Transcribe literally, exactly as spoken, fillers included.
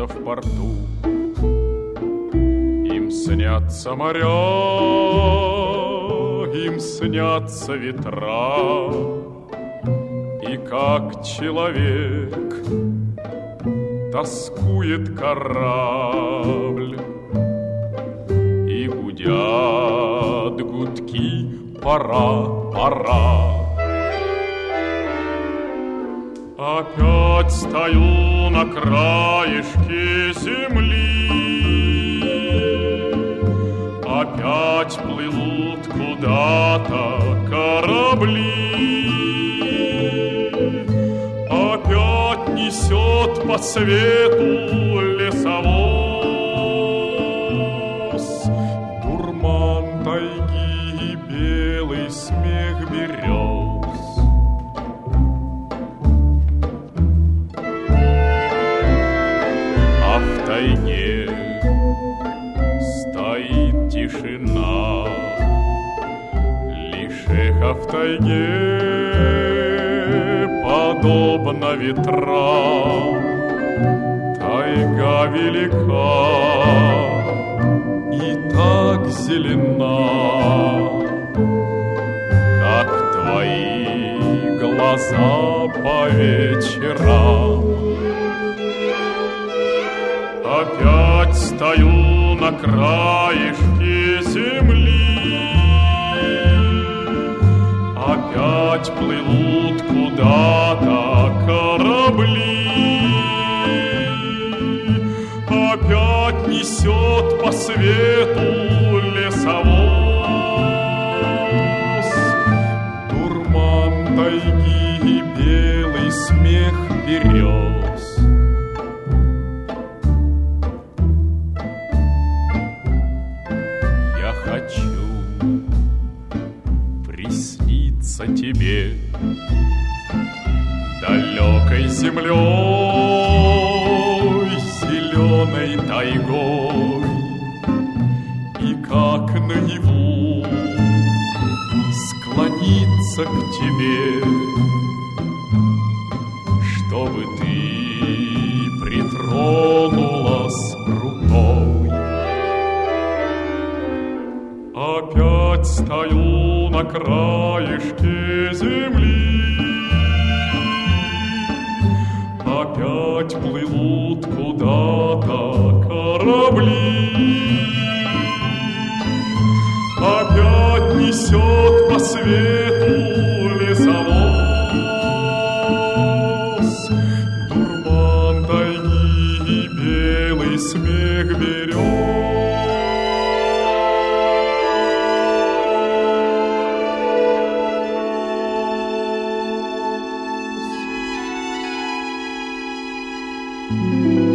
снится в порту. Им снятся моря, им снятся ветра, и как человек тоскует корабль, и гудят гудки: пора, пора. Опять стою на краешке земли, опять плывут куда-то корабли, опять несет по свету лесовоз дурман тайги и белый смех берез. А в тайге стоит тишина, лишь эхо в тайге подобно ветрам. Тайга велика и так зелена, как твои глаза по вечерам. Опять стою на краешке земли, опять плывут куда-то корабли, опять несет по свету лесовоз дурман тайги и белый смех берез. Я хочу присниться тебе далекой землей, зеленой тайгой, и как наяву склониться к тебе, чтобы ты притронулась рукой. Опять стою на краешке земли, опять плывут куда-то корабли, опять несет по свету лесовоз дурман тайги и белый смех берез. Thank you.